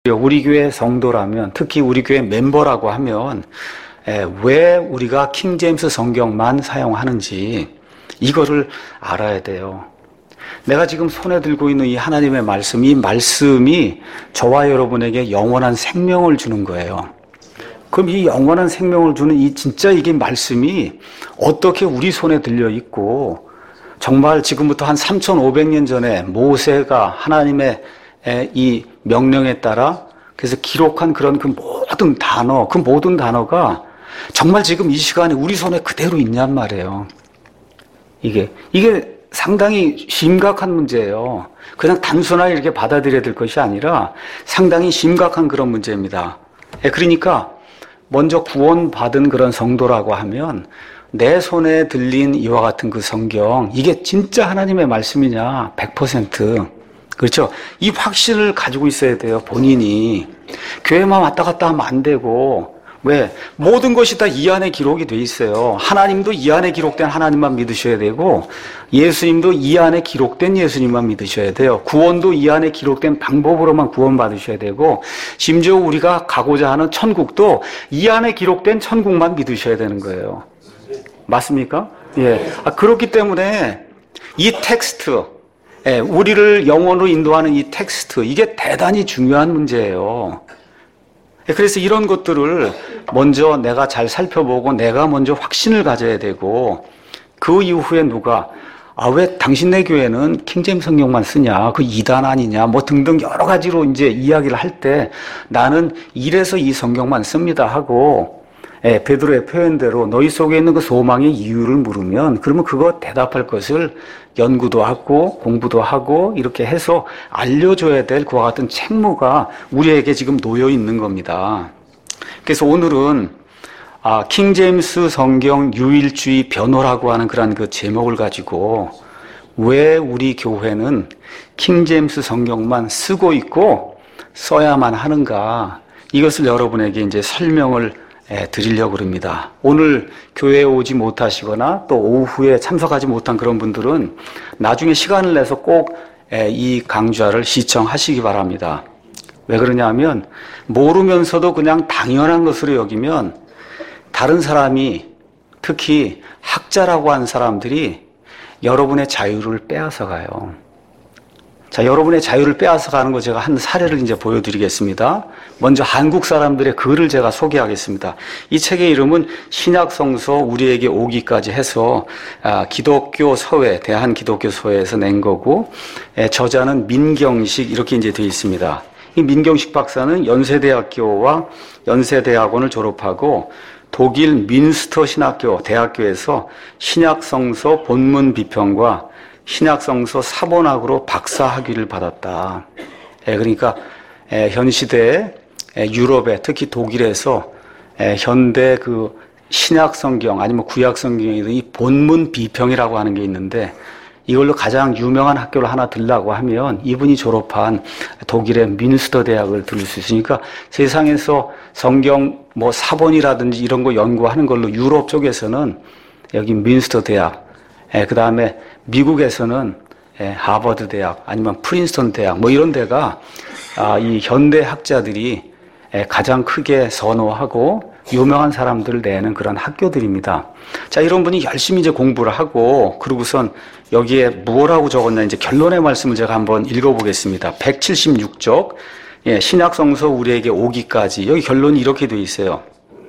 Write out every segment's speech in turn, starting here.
우리 교회 성도라면, 특히 우리 교회 멤버라고 하면 왜 우리가 킹제임스 성경만 사용하는지 이거를 알아야 돼요. 내가 지금 손에 들고 있는 이 하나님의 말씀, 이 말씀이 저와 여러분에게 영원한 생명을 주는 거예요. 그럼 이 영원한 생명을 주는 이게 말씀이 어떻게 우리 손에 들려 있고, 정말 지금부터 한 3,500년 전에 모세가 하나님의 이 명령에 따라 그래서 기록한 그런 그 모든 단어가 정말 지금 이 시간에 우리 손에 그대로 있냔 말이에요. 이게 상당히 심각한 문제예요. 그냥 단순하게 이렇게 받아들여야 될 것이 아니라 상당히 심각한 그런 문제입니다. 그러니까 먼저 구원받은 그런 성도라고 하면 내 손에 들린 이와 같은 그 성경, 이게 진짜 하나님의 말씀이냐? 100%. 그렇죠? 이 확신을 가지고 있어야 돼요, 본인이. 교회만 왔다 갔다 하면 안 되고, 왜? 모든 것이 다 이 안에 기록이 돼 있어요. 하나님도 이 안에 기록된 하나님만 믿으셔야 되고, 예수님도 이 안에 기록된 예수님만 믿으셔야 돼요. 구원도 이 안에 기록된 방법으로만 구원받으셔야 되고, 심지어 우리가 가고자 하는 천국도 이 안에 기록된 천국만 믿으셔야 되는 거예요. 맞습니까? 예. 그렇기 때문에 이 텍스트, 우리를 영원으로 인도하는 이 텍스트, 이게 대단히 중요한 문제예요. 그래서 이런 것들을 먼저 내가 잘 살펴보고 내가 먼저 확신을 가져야 되고, 그 이후에 누가 왜 당신네 교회는 킹제임스 성경만 쓰냐, 그 이단 아니냐, 뭐 등등 여러 가지로 이제 이야기를 할 때 나는 이래서 이 성경만 씁니다 하고, 베드로의 표현대로 너희 속에 있는 그 소망의 이유를 물으면, 그러면 그거 대답할 것을 연구도 하고 공부도 하고 이렇게 해서 알려줘야 될 그와 같은 책무가 우리에게 지금 놓여 있는 겁니다. 그래서 오늘은 킹제임스 성경 유일주의 변호라고 하는 그런 그 제목을 가지고 왜 우리 교회는 킹제임스 성경만 쓰고 있고 써야만 하는가, 이것을 여러분에게 이제 설명을 드리려고 합니다. 오늘 교회에 오지 못하시거나 또 오후에 참석하지 못한 그런 분들은 나중에 시간을 내서 꼭 이 강좌를 시청하시기 바랍니다. 왜 그러냐면 모르면서도 그냥 당연한 것으로 여기면 다른 사람이, 특히 학자라고 하는 사람들이 여러분의 자유를 빼앗아 가요. 자, 여러분의 자유를 빼앗아 가는 거 제가 한 사례를 이제 보여드리겠습니다. 먼저 한국 사람들의 글을 제가 소개하겠습니다. 이 책의 이름은 신약성서 우리에게 오기까지 해서 기독교 서회, 대한기독교서회에서 낸 거고, 저자는 민경식 이렇게 이제 되어 있습니다. 이 민경식 박사는 연세대학교와 연세대학원을 졸업하고 독일 민스터 신학교 대학교에서 신약성서 본문 비평과 신약성서 사본학으로 박사학위를 받았다. 그러니까 현 시대에 유럽에, 특히 독일에서 현대 그 신약성경 아니면 구약성경의 이 본문 비평이라고 하는 게 있는데, 이걸로 가장 유명한 학교를 하나 들라고 하면 이분이 졸업한 독일의 민스터 대학을 들을 수 있으니까, 세상에서 성경 뭐 사본이라든지 이런 거 연구하는 걸로 유럽 쪽에서는 여기 민스터 대학, 그 다음에 미국에서는 하버드 대학 아니면 프린스턴 대학 뭐 이런 데가 이 현대 학자들이 가장 크게 선호하고 유명한 사람들을 내는 그런 학교들입니다. 자, 이런 분이 열심히 이제 공부를 하고, 그러고선 여기에 뭐라고 적었나 이제 결론의 말씀을 제가 한번 읽어보겠습니다. 176쪽, 신약성서 우리에게 오기까지, 여기 결론이 이렇게 돼 있어요.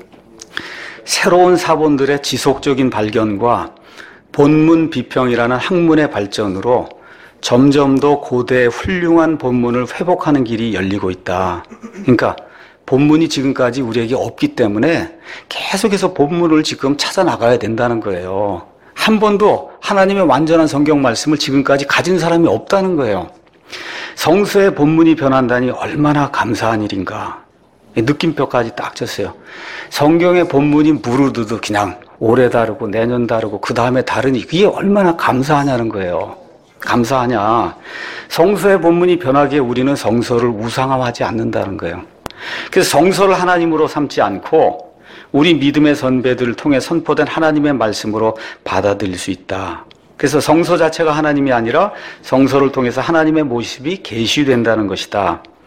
새로운 사본들의 지속적인 발견과 본문 비평이라는 학문의 발전으로 점점 더 고대 훌륭한 본문을 회복하는 길이 열리고 있다. 그러니까 본문이 지금까지 우리에게 없기 때문에 계속해서 본문을 지금 찾아 나가야 된다는 거예요. 한 번도 하나님의 완전한 성경 말씀을 지금까지 가진 사람이 없다는 거예요. 성서의 본문이 변한다니 얼마나 감사한 일인가. 느낌표까지 딱 쳤어요. 성경의 본문이 무르드도 그냥 올해 다르고 내년 다르고 그 다음에 다르니 이게 얼마나 감사하냐는 거예요. 감사하냐. 성서의 본문이 변하기에 우리는 성서를 우상화하지 않는다는 거예요. 그래서 성서를 하나님으로 삼지 않고 우리 믿음의 선배들을 통해 선포된 하나님의 말씀으로 받아들일 수 있다. 그래서 성서 자체가 하나님이 아니라 성서를 통해서 하나님의 모습이 계시된다는 것이다.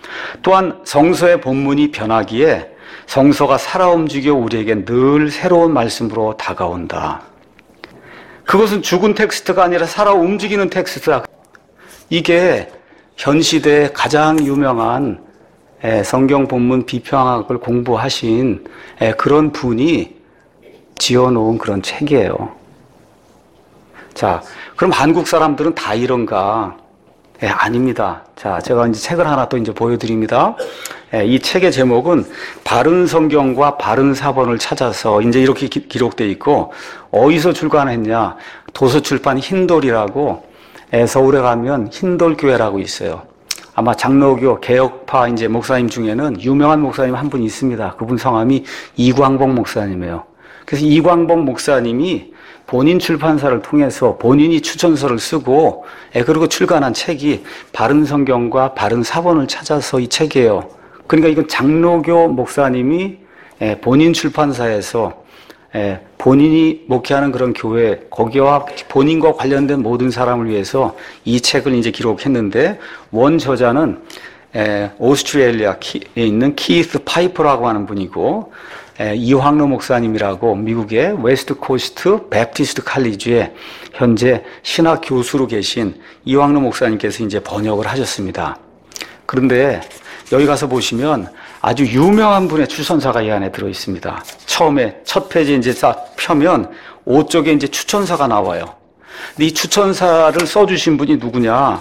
또한 성서의 본문이 변하기에 성서가 살아 움직여 우리에게 늘 새로운 말씀으로 다가온다. 그것은 죽은 텍스트가 아니라 살아 움직이는 텍스트다. 이게 현 시대의 가장 유명한 성경 본문 비평학을 공부하신 그런 분이 지어놓은 그런 책이에요. 자, 그럼 한국 사람들은 다 이런가? 아닙니다. 자, 제가 이제 책을 하나 또 이제 보여드립니다. 이 책의 제목은 바른 성경과 바른 사본을 찾아서 이제 이렇게 기록되어 있고, 어디서 출간했냐? 도서출판 흰돌이라고 서울에 가면 흰돌교회라고 있어요. 아마 장로교 개혁파 이제 목사님 중에는 유명한 목사님 한 분 있습니다. 그분 성함이 이광복 목사님이에요. 그래서 이광복 목사님이 본인 출판사를 통해서 본인이 추천서를 쓰고 그리고 출간한 책이 바른 성경과 바른 사본을 찾아서 이 책이에요. 그러니까 이건 장로교 목사님이 본인 출판사에서 본인이 목회하는 그런 교회 거기와 본인과 관련된 모든 사람을 위해서 이 책을 이제 기록했는데 원 저자는 오스트레일리아에 있는 키스 파이퍼라고 하는 분이고 이황로 목사님이라고 미국의 웨스트 코스트 베프티스트 칼리지에 현재 신학 교수로 계신 이황로 목사님께서 이제 번역을 하셨습니다. 그런데 여기 가서 보시면 아주 유명한 분의 추천사가 이 안에 들어 있습니다. 처음에 첫 페이지 이제 딱 펴면 5쪽에 이제 추천사가 나와요. 근데 이 추천사를 써주신 분이 누구냐?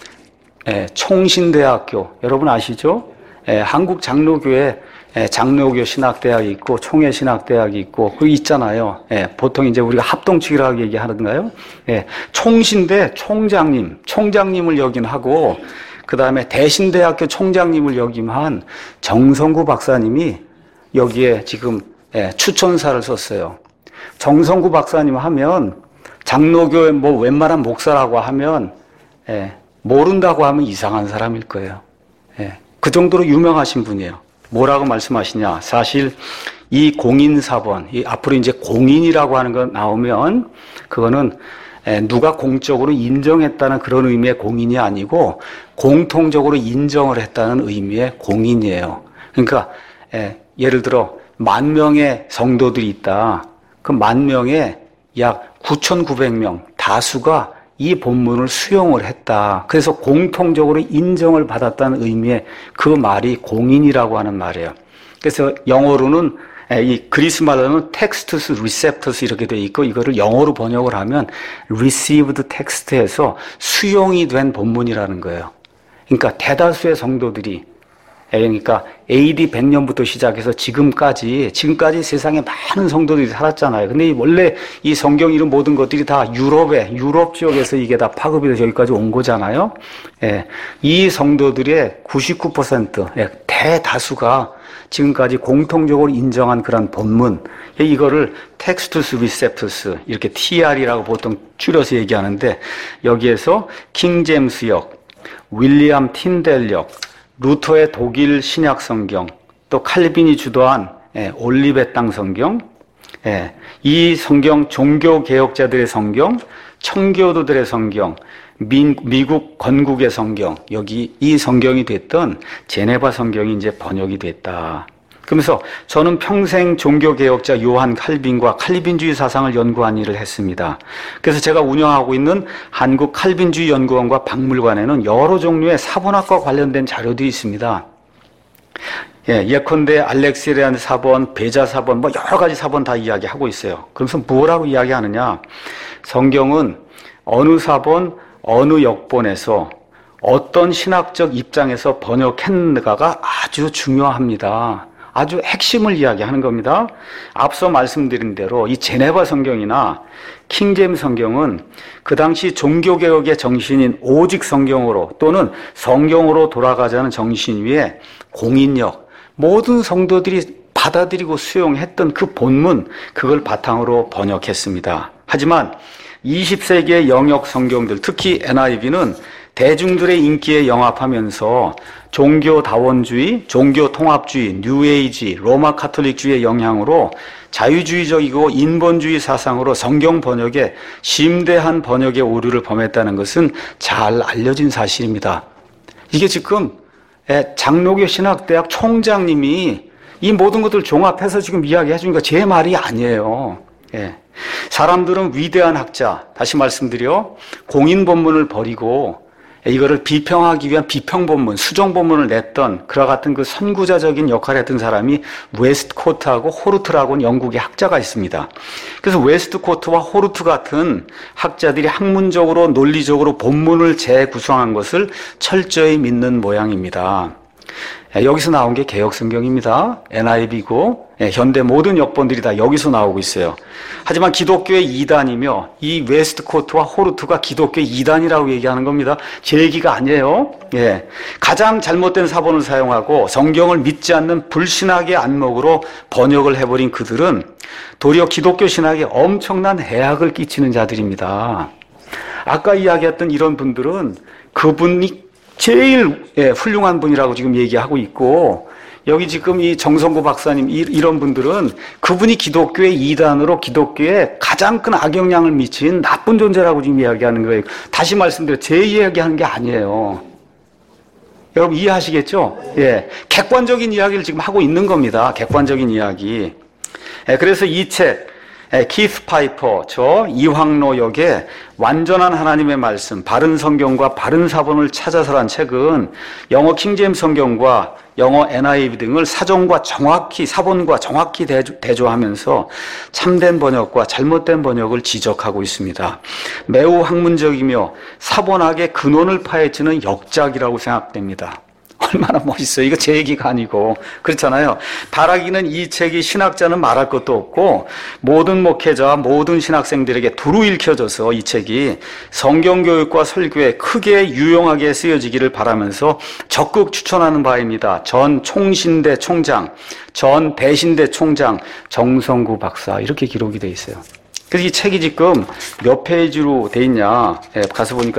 총신대학교 여러분 아시죠? 한국 장로교회 장로교 신학대학이 있고 총회 신학대학이 있고 그거 있잖아요. 보통 이제 우리가 합동측이라고 얘기하는가요? 총신대 총장님을 역임하고 그 다음에 대신대학교 총장님을 역임한 정성구 박사님이 여기에 지금 추천사를 썼어요. 정성구 박사님 하면 장로교의 뭐 웬만한 목사라고 하면 모른다고 하면 이상한 사람일 거예요. 그 정도로 유명하신 분이에요. 뭐라고 말씀하시냐? 사실 이 공인사본, 앞으로 이제 공인이라고 하는 거 나오면 그거는 누가 공적으로 인정했다는 그런 의미의 공인이 아니고 공통적으로 인정을 했다는 의미의 공인이에요. 그러니까 예를 들어 10,000명의 성도들이 있다. 그 10,000명에 약 9,900명 다수가 이 본문을 수용을 했다. 그래서 공통적으로 인정을 받았다는 의미의 그 말이 공인이라고 하는 말이에요. 그래서 영어로는 이 그리스 말로는 textus receptus 이렇게 돼 있고 이거를 영어로 번역을 하면 received text에서 수용이 된 본문이라는 거예요. 그러니까 대다수의 성도들이 그러니까 AD 100년부터 시작해서 지금까지 세상에 많은 성도들이 살았잖아요. 근데 원래 이 성경 이런 모든 것들이 다 유럽 지역에서 이게 다 파급이 돼서 여기까지 온 거잖아요. 이 성도들의 99%, 대다수가 지금까지 공통적으로 인정한 그런 본문, 이거를 텍스투스 리셉투스, 이렇게 TR이라고 보통 줄여서 얘기하는데, 여기에서 킹제임스역, 윌리엄 틴델역, 루터의 독일 신약 성경, 또 칼빈이 주도한 올리베 땅 성경, 이 성경 종교 개혁자들의 성경, 청교도들의 성경, 미국 건국의 성경, 여기 이 성경이 됐던 제네바 성경이 이제 번역이 됐다. 그러면서 저는 평생 종교개혁자 요한 칼빈과 칼빈주의 사상을 연구한 일을 했습니다. 그래서 제가 운영하고 있는 한국 칼빈주의 연구원과 박물관에는 여러 종류의 사본학과 관련된 자료들이 있습니다. 예컨대 알렉시리안 사본, 베자 사본, 뭐 여러 가지 사본 다 이야기하고 있어요. 그러면서 뭐라고 이야기하느냐? 성경은 어느 사본, 어느 역본에서 어떤 신학적 입장에서 번역했는가가 아주 중요합니다. 아주 핵심을 이야기하는 겁니다. 앞서 말씀드린 대로 이 제네바 성경이나 킹제임스 성경은 그 당시 종교개혁의 정신인 오직 성경으로 또는 성경으로 돌아가자는 정신 위에 공인력, 모든 성도들이 받아들이고 수용했던 그 본문, 그걸 바탕으로 번역했습니다. 하지만 20세기의 영역 성경들, 특히 NIV는 대중들의 인기에 영합하면서 종교다원주의, 종교통합주의, 뉴에이지, 로마 카톨릭주의의 영향으로 자유주의적이고 인본주의 사상으로 성경 번역에 심대한 번역의 오류를 범했다는 것은 잘 알려진 사실입니다. 이게 지금 장로교 신학대학 총장님이 이 모든 것들 종합해서 지금 이야기해 주니까 제 말이 아니에요. 예. 사람들은 위대한 학자, 다시 말씀드려 공인 본문을 버리고 이거를 비평하기 위한 비평 본문, 수정 본문을 냈던 그와 같은 그 선구자적인 역할을 했던 사람이 웨스트코트하고 호르트라고는 영국의 학자가 있습니다. 그래서 웨스트코트와 호르트 같은 학자들이 학문적으로 논리적으로 본문을 재구성한 것을 철저히 믿는 모양입니다. 여기서 나온 게 개혁성경입니다. NIV고 현대 모든 역본들이 다 여기서 나오고 있어요. 하지만 기독교의 이단이며 이 웨스트코트와 호르트가 기독교의 이단이라고 얘기하는 겁니다. 제 얘기가 아니에요. 예. 가장 잘못된 사본을 사용하고 성경을 믿지 않는 불신학의 안목으로 번역을 해버린 그들은 도리어 기독교 신학에 엄청난 해악을 끼치는 자들입니다. 아까 이야기했던 이런 분들은 그분이 제일 훌륭한 분이라고 지금 얘기하고 있고, 여기 지금 이 정성구 박사님 이런 분들은 그분이 기독교의 이단으로 기독교에 가장 큰 악영향을 미친 나쁜 존재라고 지금 이야기하는 거예요. 다시 말씀드려, 제 이야기하는 게 아니에요. 여러분 이해하시겠죠? 예, 객관적인 이야기를 지금 하고 있는 겁니다. 객관적인 이야기. 그래서 이 책 키스 파이퍼, 저 이황로 역의 완전한 하나님의 말씀, 바른 성경과 바른 사본을 찾아서란 책은 영어 킹제임스 성경과 영어 NIV 등을 사본과 정확히 대조하면서 참된 번역과 잘못된 번역을 지적하고 있습니다. 매우 학문적이며 사본학의 근원을 파헤치는 역작이라고 생각됩니다. 얼마나 멋있어요. 이거 제 얘기가 아니고. 그렇잖아요. 바라기는 이 책이 신학자는 말할 것도 없고 모든 목회자와 모든 신학생들에게 두루 읽혀져서 이 책이 성경교육과 설교에 크게 유용하게 쓰여지기를 바라면서 적극 추천하는 바입니다. 전 총신대 총장, 전 대신대 총장 정성구 박사, 이렇게 기록이 돼 있어요. 그래서 이 책이 지금 몇 페이지로 돼 있냐, 가서 보니까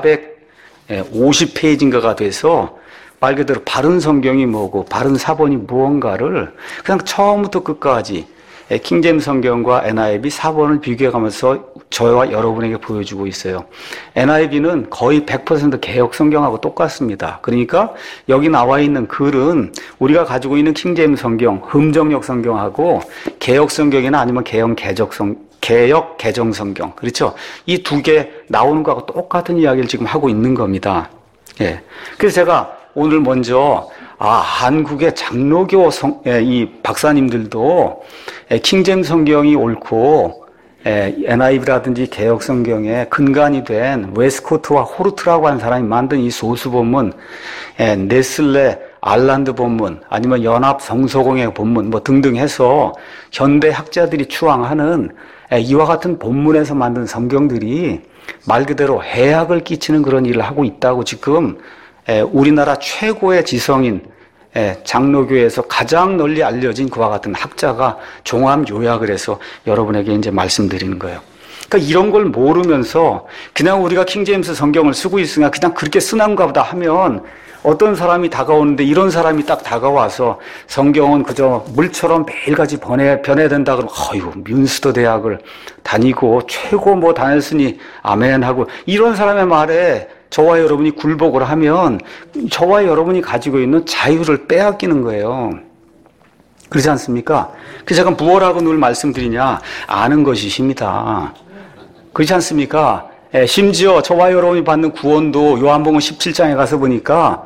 450페이지인가가 돼서 말 그대로 바른 성경이 뭐고 바른 사본이 무언가를 그냥 처음부터 끝까지 킹제임스 성경과 NIV 사본을 비교해가면서 저와 여러분에게 보여주고 있어요. NIV는 거의 100% 개혁 성경하고 똑같습니다. 그러니까 여기 나와 있는 글은 우리가 가지고 있는 킹제임스 성경, 흠정역 성경하고 개혁 성경이나 아니면 개혁 개정 성경, 그렇죠? 이 두 개 나오는 거하고 똑같은 이야기를 지금 하고 있는 겁니다. 예. 그래서 제가 오늘 먼저 한국의 장로교 이 박사님들도 킹제임스 성경이 옳고 NIV라든지 개혁 성경의 근간이 된 웨스코트와 호르트라고 하는 사람이 만든 이 소수 본문, 네슬레 알란드 본문, 아니면 연합 성서공회 본문 뭐 등등 해서 현대 학자들이 추앙하는 이와 같은 본문에서 만든 성경들이 말 그대로 해악을 끼치는 그런 일을 하고 있다고 지금 우리나라 최고의 지성인 장로교에서 가장 널리 알려진 그와 같은 학자가 종합 요약을 해서 여러분에게 이제 말씀드리는 거예요. 그러니까 이런 걸 모르면서 그냥 우리가 킹제임스 성경을 쓰고 있으니까 그냥 그렇게 쓰는가 보다 하면 어떤 사람이 다가오는데 이런 사람이 딱 다가와서 성경은 그저 물처럼 매일같이 변해된다 그러면 어이구 뮌스터 대학을 다니고 최고 뭐 다녔으니 아멘 하고 이런 사람의 말에 저와 여러분이 굴복을 하면 저와 여러분이 가지고 있는 자유를 빼앗기는 거예요. 그렇지 않습니까? 그래서 제가 무엇라고 늘 말씀드리냐, 아는 것이 힘이다. 그렇지 않습니까? 심지어 저와 여러분이 받는 구원도 요한복음 17장에 가서 보니까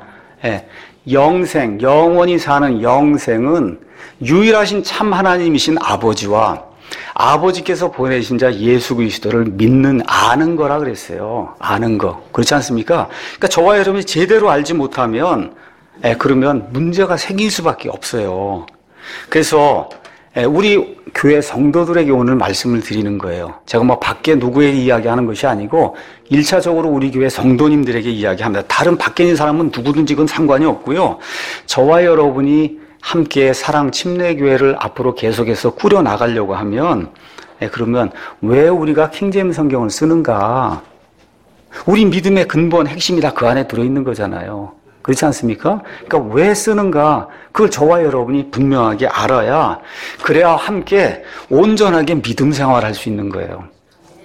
영생, 영원히 사는 영생은 유일하신 참 하나님이신 아버지와 아버지께서 보내신 자 예수 그리스도를 아는 거라 그랬어요. 아는 거. 그렇지 않습니까? 그러니까 저와 여러분이 제대로 알지 못하면 그러면 문제가 생길 수밖에 없어요. 그래서 우리 교회 성도들에게 오늘 말씀을 드리는 거예요. 제가 뭐 밖에 누구에게 이야기하는 것이 아니고 1차적으로 우리 교회 성도님들에게 이야기합니다. 다른 밖에 있는 사람은 누구든지 그건 상관이 없고요. 저와 여러분이 함께 사랑 침례교회를 앞으로 계속해서 꾸려나가려고 하면 그러면 왜 우리가 킹제임스 성경을 쓰는가? 우리 믿음의 근본, 핵심이 다 그 안에 들어있는 거잖아요. 그렇지 않습니까? 그러니까 왜 쓰는가? 그걸 저와 여러분이 분명하게 알아야 그래야 함께 온전하게 믿음 생활할 수 있는 거예요.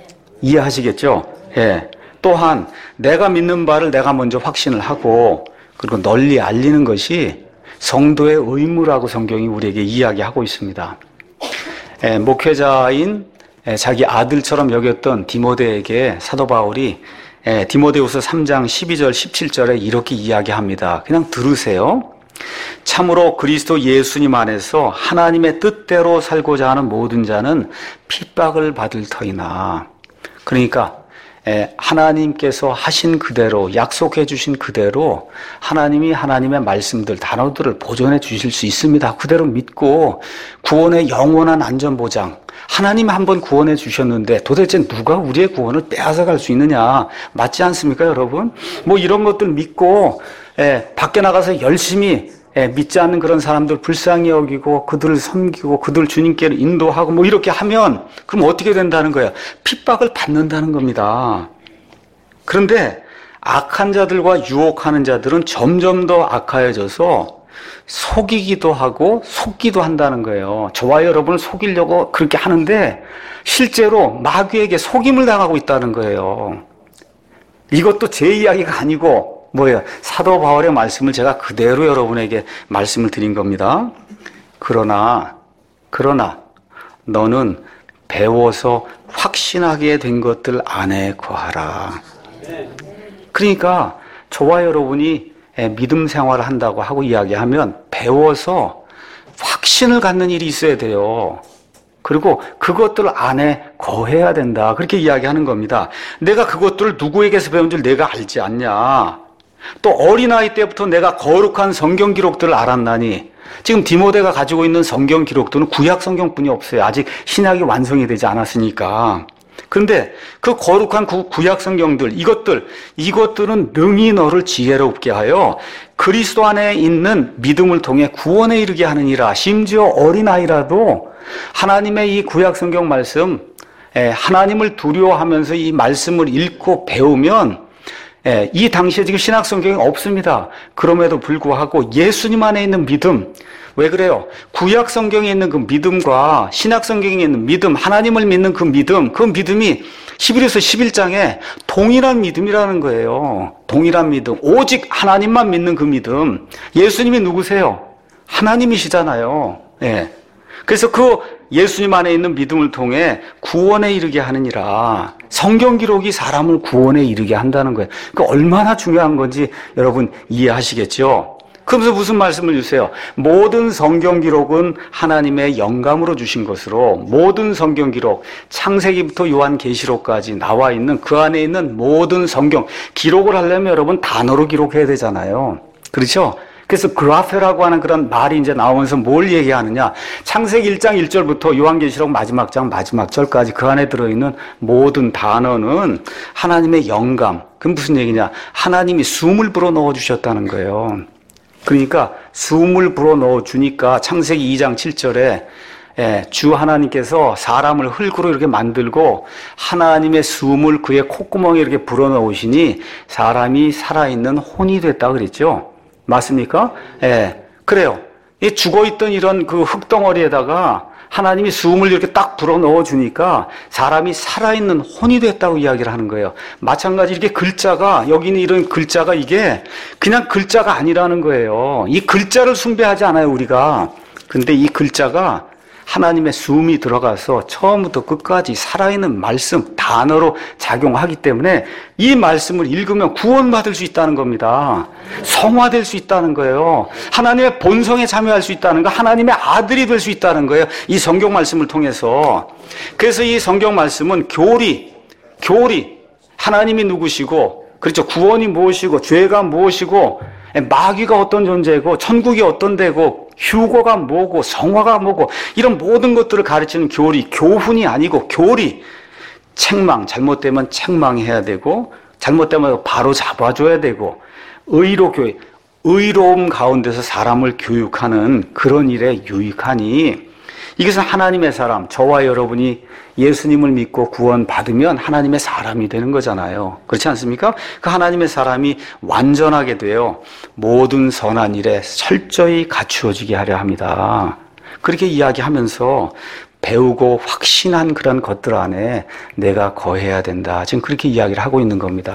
이해하시겠죠? 예. 또한 내가 믿는 바를 내가 먼저 확신을 하고 그리고 널리 알리는 것이 성도의 의무라고 성경이 우리에게 이야기하고 있습니다. 목회자인 자기 아들처럼 여겼던 디모데에게 사도 바울이 디모데후서 3장 12절 17절에 이렇게 이야기합니다. 그냥 들으세요. 참으로 그리스도 예수님 안에서 하나님의 뜻대로 살고자 하는 모든 자는 핍박을 받을 터이나. 그러니까 하나님께서 하신 그대로, 약속해 주신 그대로 하나님이 하나님의 말씀들, 단어들을 보존해 주실 수 있습니다. 그대로 믿고 구원의 영원한 안전보장, 하나님 한번 구원해 주셨는데 도대체 누가 우리의 구원을 빼앗아갈 수 있느냐, 맞지 않습니까 여러분? 뭐 이런 것들 믿고 밖에 나가서 열심히 믿지 않는 그런 사람들 불쌍히 여기고 그들을 섬기고 그들 주님께로 인도하고 뭐 이렇게 하면 그럼 어떻게 된다는 거예요? 핍박을 받는다는 겁니다. 그런데 악한 자들과 유혹하는 자들은 점점 더 악하여져서 속이기도 하고 속기도 한다는 거예요. 저와 여러분을 속이려고 그렇게 하는데 실제로 마귀에게 속임을 당하고 있다는 거예요. 이것도 제 이야기가 아니고 뭐예요? 사도 바울의 말씀을 제가 그대로 여러분에게 말씀을 드린 겁니다. 그러나 너는 배워서 확신하게 된 것들 안에 거하라. 그러니까 저와 여러분이 믿음 생활을 한다고 하고 이야기하면 배워서 확신을 갖는 일이 있어야 돼요. 그리고 그것들 안에 거해야 된다. 그렇게 이야기하는 겁니다. 내가 그것들을 누구에게서 배운 줄 내가 알지 않냐. 또 어린아이 때부터 내가 거룩한 성경 기록들을 알았나니. 지금 디모데가 가지고 있는 성경 기록들은 구약 성경뿐이 없어요. 아직 신약이 완성이 되지 않았으니까. 그런데 그 거룩한 구약 성경들, 이것들은 능히 너를 지혜롭게 하여 그리스도 안에 있는 믿음을 통해 구원에 이르게 하느니라. 심지어 어린아이라도 하나님의 이 구약 성경 말씀, 하나님을 두려워하면서 이 말씀을 읽고 배우면 이 당시에 지금 신약 성경이 없습니다. 그럼에도 불구하고 예수님 안에 있는 믿음, 왜 그래요? 구약 성경에 있는 그 믿음과 신약 성경에 있는 믿음, 하나님을 믿는 그 믿음이 히브리서 11장에 동일한 믿음이라는 거예요. 동일한 믿음. 오직 하나님만 믿는 그 믿음. 예수님이 누구세요? 하나님이시잖아요. 그래서 그 예수님 안에 있는 믿음을 통해 구원에 이르게 하느니라. 성경 기록이 사람을 구원에 이르게 한다는 거예요. 그 얼마나 중요한 건지 여러분 이해하시겠죠? 그러면서 무슨 말씀을 주세요? 모든 성경 기록은 하나님의 영감으로 주신 것으로 모든 성경 기록, 창세기부터 요한계시록까지 나와 있는 그 안에 있는 모든 성경 기록을 하려면 여러분 단어로 기록해야 되잖아요. 그렇죠? 그래서 그라페라고 하는 그런 말이 이제 나오면서 뭘 얘기하느냐. 창세기 1장 1절부터 요한계시록 마지막 장 마지막 절까지 그 안에 들어있는 모든 단어는 하나님의 영감. 그럼 무슨 얘기냐. 하나님이 숨을 불어넣어 주셨다는 거예요. 그러니까 숨을 불어넣어 주니까 창세기 2장 7절에 주 하나님께서 사람을 흙으로 이렇게 만들고 하나님의 숨을 그의 콧구멍에 이렇게 불어넣으시니 사람이 살아있는 혼이 됐다 그랬죠. 맞습니까? 그래요. 이 죽어있던 이런 그 흙덩어리에다가 하나님이 숨을 이렇게 딱 불어넣어 주니까 사람이 살아있는 혼이 됐다고 이야기를 하는 거예요. 마찬가지 이렇게 글자가, 여기는 이런 글자가 이게 그냥 글자가 아니라는 거예요. 이 글자를 숭배하지 않아요, 우리가. 근데 이 글자가 하나님의 숨이 들어가서 처음부터 끝까지 살아있는 말씀, 단어로 작용하기 때문에 이 말씀을 읽으면 구원받을 수 있다는 겁니다. 성화될 수 있다는 거예요. 하나님의 본성에 참여할 수 있다는 거, 하나님의 아들이 될 수 있다는 거예요. 이 성경 말씀을 통해서. 그래서 이 성경 말씀은 교리, 하나님이 누구시고, 그렇죠. 구원이 무엇이고, 죄가 무엇이고, 마귀가 어떤 존재고, 천국이 어떤 데고, 휴거가 뭐고 성화가 뭐고 이런 모든 것들을 가르치는 교리, 교훈이 아니고 교리. 책망, 잘못되면 책망해야 되고 잘못되면 바로 잡아줘야 되고 의로 교육, 의로움 가운데서 사람을 교육하는 그런 일에 유익하니 이것은 하나님의 사람, 저와 여러분이 예수님을 믿고 구원받으면 하나님의 사람이 되는 거잖아요. 그렇지 않습니까? 그 하나님의 사람이 완전하게 되어 모든 선한 일에 철저히 갖추어지게 하려 합니다. 그렇게 이야기하면서 배우고 확신한 그런 것들 안에 내가 거해야 된다. 지금 그렇게 이야기를 하고 있는 겁니다.